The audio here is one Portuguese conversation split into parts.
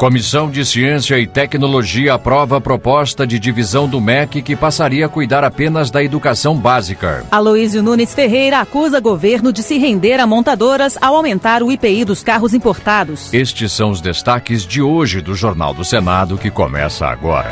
Comissão de Ciência e Tecnologia aprova a proposta de divisão do MEC que passaria a cuidar apenas da educação básica. Aloísio Nunes Ferreira acusa governo de se render a montadoras ao aumentar o IPI dos carros importados. Estes são os destaques de hoje do Jornal do Senado, que começa agora.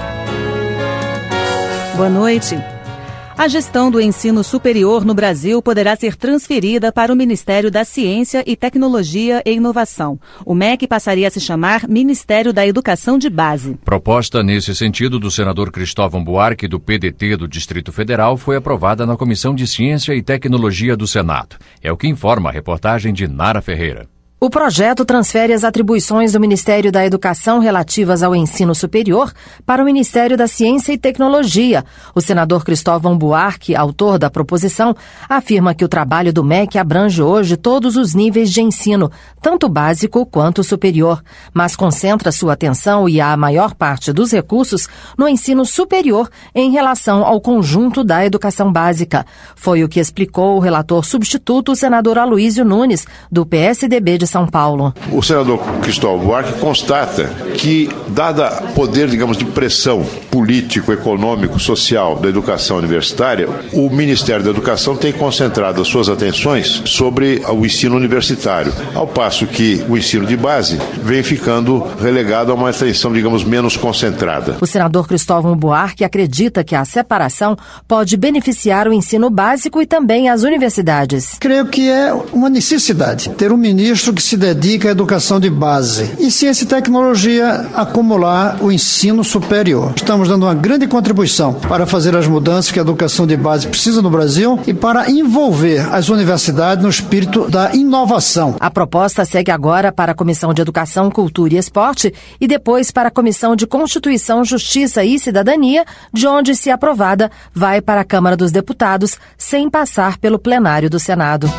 Boa noite. A gestão do ensino superior no Brasil poderá ser transferida para o Ministério da Ciência e Tecnologia e Inovação. O MEC passaria a se chamar Ministério da Educação de Base. Proposta nesse sentido do senador Cristóvão Buarque, do PDT do Distrito Federal, foi aprovada na Comissão de Ciência e Tecnologia do Senado. É o que informa a reportagem de Nara Ferreira. O projeto transfere as atribuições do Ministério da Educação relativas ao ensino superior para o Ministério da Ciência e Tecnologia. O senador Cristóvão Buarque, autor da proposição, afirma que o trabalho do MEC abrange hoje todos os níveis de ensino, tanto básico quanto superior, mas concentra sua atenção e a maior parte dos recursos no ensino superior em relação ao conjunto da educação básica. Foi o que explicou o relator substituto, o senador Aloísio Nunes, do PSDB de São Paulo. O senador Cristóvão Buarque constata que, dada poder, digamos, de pressão político, econômico, social da educação universitária, o Ministério da Educação tem concentrado as suas atenções sobre o ensino universitário, ao passo que o ensino de base vem ficando relegado a uma atenção, digamos, menos concentrada. O senador Cristóvão Buarque acredita que a separação pode beneficiar o ensino básico e também as universidades. Creio que é uma necessidade ter um ministro que se dedica à educação de base e ciência e tecnologia acumular o ensino superior. Estamos dando uma grande contribuição para fazer as mudanças que a educação de base precisa no Brasil e para envolver as universidades no espírito da inovação. A proposta segue agora para a Comissão de Educação, Cultura e Esporte e depois para a Comissão de Constituição, Justiça e Cidadania, de onde, se aprovada, vai para a Câmara dos Deputados, sem passar pelo plenário do Senado.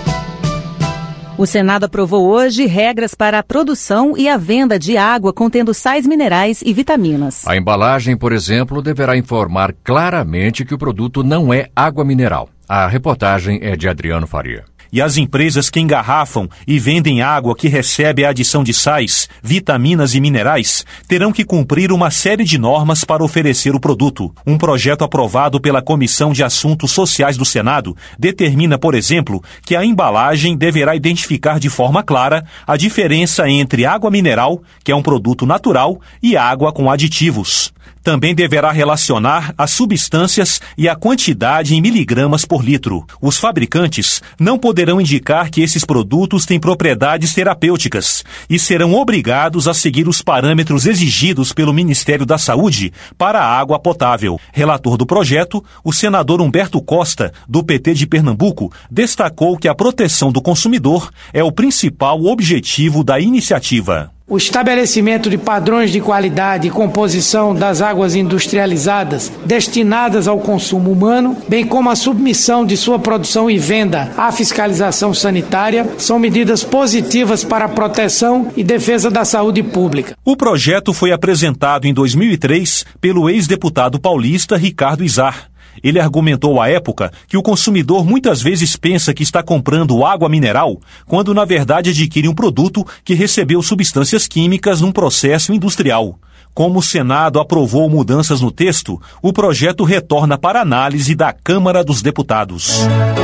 O Senado aprovou hoje regras para a produção e a venda de água contendo sais minerais e vitaminas. A embalagem, por exemplo, deverá informar claramente que o produto não é água mineral. A reportagem é de Adriano Faria. E as empresas que engarrafam e vendem água que recebe a adição de sais, vitaminas e minerais terão que cumprir uma série de normas para oferecer o produto. Um projeto aprovado pela Comissão de Assuntos Sociais do Senado determina, por exemplo, que a embalagem deverá identificar de forma clara a diferença entre água mineral, que é um produto natural, e água com aditivos. Também deverá relacionar as substâncias e a quantidade em miligramas por litro. Os fabricantes não poderão indicar que esses produtos têm propriedades terapêuticas e serão obrigados a seguir os parâmetros exigidos pelo Ministério da Saúde para a água potável. Relator do projeto, o senador Humberto Costa, do PT de Pernambuco, destacou que a proteção do consumidor é o principal objetivo da iniciativa. O estabelecimento de padrões de qualidade e composição das águas industrializadas destinadas ao consumo humano, bem como a submissão de sua produção e venda à fiscalização sanitária, são medidas positivas para a proteção e defesa da saúde pública. O projeto foi apresentado em 2003 pelo ex-deputado paulista Ricardo Izar. Ele argumentou à época que o consumidor muitas vezes pensa que está comprando água mineral, quando na verdade adquire um produto que recebeu substâncias químicas num processo industrial. Como o Senado aprovou mudanças no texto, o projeto retorna para análise da Câmara dos Deputados.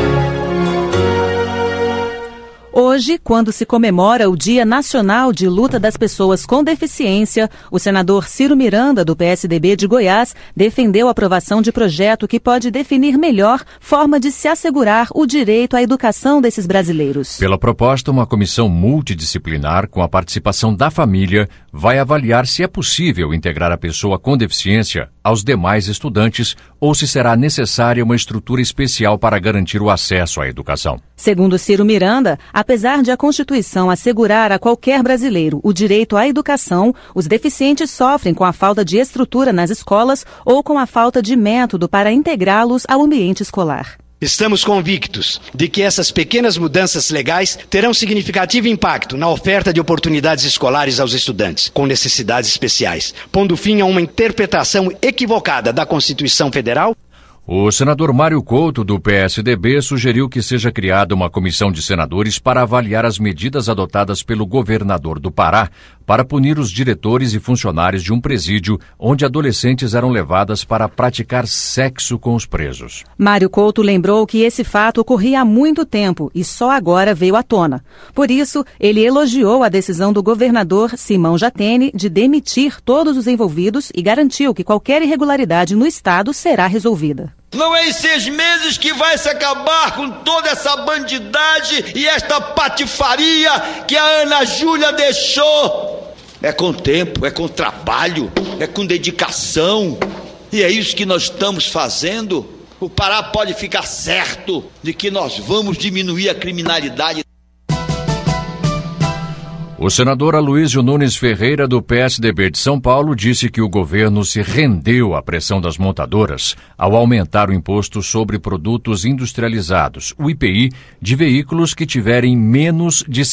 Hoje, quando se comemora o Dia Nacional de Luta das Pessoas com Deficiência, o senador Ciro Miranda, do PSDB de Goiás, defendeu a aprovação de projeto que pode definir melhor forma de se assegurar o direito à educação desses brasileiros. Pela proposta, uma comissão multidisciplinar com a participação da família vai avaliar se é possível integrar a pessoa com deficiência aos demais estudantes ou se será necessária uma estrutura especial para garantir o acesso à educação. Segundo Ciro Miranda, apesar de a Constituição assegurar a qualquer brasileiro o direito à educação, os deficientes sofrem com a falta de estrutura nas escolas ou com a falta de método para integrá-los ao ambiente escolar. Estamos convictos de que essas pequenas mudanças legais terão significativo impacto na oferta de oportunidades escolares aos estudantes com necessidades especiais, pondo fim a uma interpretação equivocada da Constituição Federal. O senador Mário Couto, do PSDB, sugeriu que seja criada uma comissão de senadores para avaliar as medidas adotadas pelo governador do Pará para punir os diretores e funcionários de um presídio onde adolescentes eram levadas para praticar sexo com os presos. Mário Couto lembrou que esse fato ocorria há muito tempo e só agora veio à tona. Por isso, ele elogiou a decisão do governador Simão Jatene de demitir todos os envolvidos e garantiu que qualquer irregularidade no estado será resolvida. Não é em 6 meses que vai se acabar com toda essa bandidagem e esta patifaria que a Ana Júlia deixou. É com tempo, é com trabalho, é com dedicação. E é isso que nós estamos fazendo. O Pará pode ficar certo de que nós vamos diminuir a criminalidade. O senador Aloysio Nunes Ferreira, do PSDB de São Paulo, disse que o governo se rendeu à pressão das montadoras ao aumentar o imposto sobre produtos industrializados, o IPI, de veículos que tiverem menos de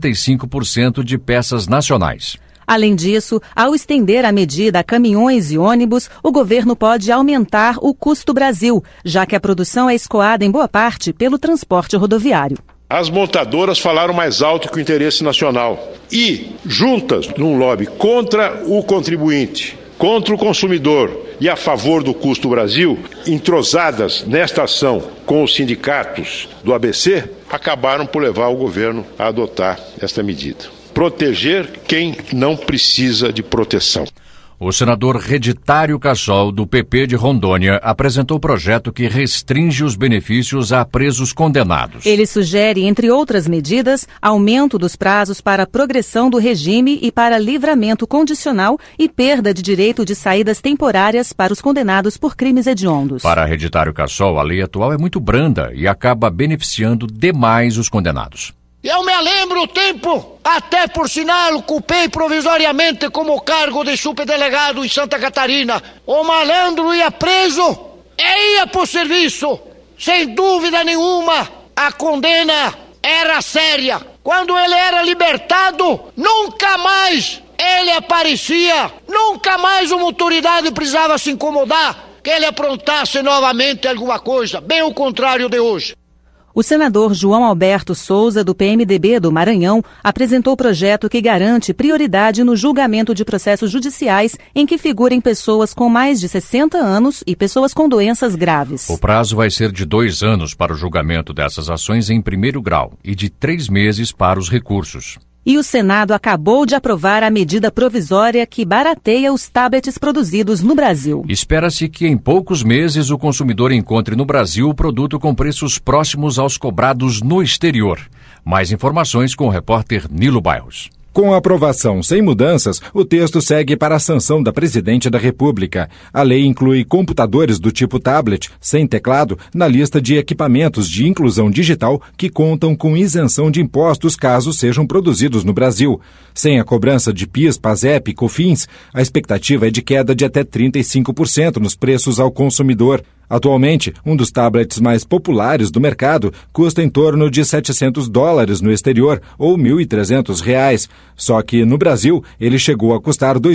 65% de peças nacionais. Além disso, ao estender a medida a caminhões e ônibus, o governo pode aumentar o custo Brasil, já que a produção é escoada em boa parte pelo transporte rodoviário. As montadoras falaram mais alto que o interesse nacional e, juntas num lobby contra o contribuinte, contra o consumidor e a favor do custo Brasil, entrosadas nesta ação com os sindicatos do ABC, acabaram por levar o governo a adotar esta medida. Proteger quem não precisa de proteção. O senador Reditário Cassol, do PP de Rondônia, apresentou projeto que restringe os benefícios a presos condenados. Ele sugere, entre outras medidas, aumento dos prazos para progressão do regime e para livramento condicional e perda de direito de saídas temporárias para os condenados por crimes hediondos. Para Reditário Cassol, a lei atual é muito branda e acaba beneficiando demais os condenados. Eu me lembro o tempo, até por sinal, ocupei provisoriamente como cargo de superdelegado em Santa Catarina. O malandro ia preso e ia pro serviço. Sem dúvida nenhuma, a condena era séria. Quando ele era libertado, nunca mais ele aparecia. Nunca mais uma autoridade precisava se incomodar que ele aprontasse novamente alguma coisa. Bem o contrário de hoje. O senador João Alberto Souza, do PMDB do Maranhão, apresentou projeto que garante prioridade no julgamento de processos judiciais em que figurem pessoas com mais de 60 anos e pessoas com doenças graves. O prazo vai ser de 2 anos para o julgamento dessas ações em primeiro grau e de 3 meses para os recursos. E o Senado acabou de aprovar a medida provisória que barateia os tablets produzidos no Brasil. Espera-se que em poucos meses o consumidor encontre no Brasil o produto com preços próximos aos cobrados no exterior. Mais informações com o repórter Nilo Bairros. Com a aprovação sem mudanças, o texto segue para a sanção da Presidente da República. A lei inclui computadores do tipo tablet, sem teclado, na lista de equipamentos de inclusão digital que contam com isenção de impostos caso sejam produzidos no Brasil. Sem a cobrança de PIS, PASEP e COFINS, a expectativa é de queda de até 35% nos preços ao consumidor. Atualmente, um dos tablets mais populares do mercado custa em torno de $700 no exterior, ou R$ 1.300. Só que, no Brasil, ele chegou a custar R$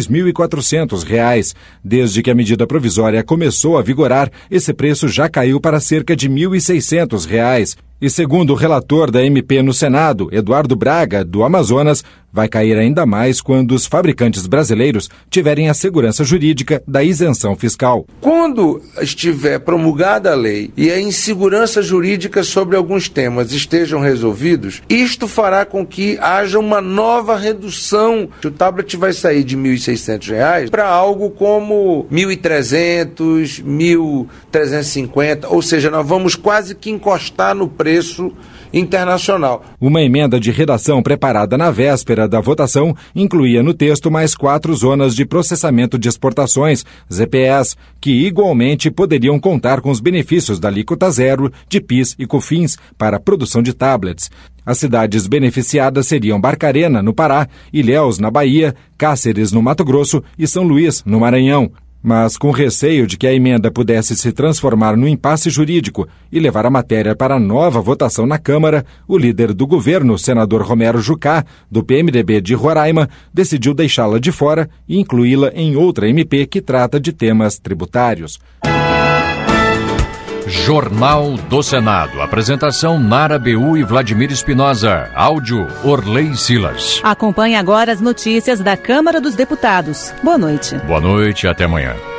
2.400. Desde que a medida provisória começou a vigorar, esse preço já caiu para cerca de R$ 1.600. E segundo o relator da MP no Senado, Eduardo Braga, do Amazonas, vai cair ainda mais quando os fabricantes brasileiros tiverem a segurança jurídica da isenção fiscal. Quando estiver promulgada a lei e a insegurança jurídica sobre alguns temas estejam resolvidos, isto fará com que haja uma nova redução. O tablet vai sair de R$ 1.600 para algo como R$ 1.300, R$ 1.350, ou seja, nós vamos quase que encostar no preço internacional. Uma emenda de redação preparada na véspera da votação incluía no texto mais 4 zonas de processamento de exportações, ZPEs, que igualmente poderiam contar com os benefícios da alíquota zero de PIS e COFINS para a produção de tablets. As cidades beneficiadas seriam Barcarena, no Pará, Ilhéus, na Bahia, Cáceres, no Mato Grosso e São Luís, no Maranhão. Mas com receio de que a emenda pudesse se transformar num impasse jurídico e levar a matéria para nova votação na Câmara, o líder do governo, senador Romero Jucá, do PMDB de Roraima, decidiu deixá-la de fora e incluí-la em outra MP que trata de temas tributários. Jornal do Senado. Apresentação Nara Beu e Vladimir Espinosa. Áudio Orley Silas. Acompanhe agora as notícias da Câmara dos Deputados. Boa noite. Boa noite e até amanhã.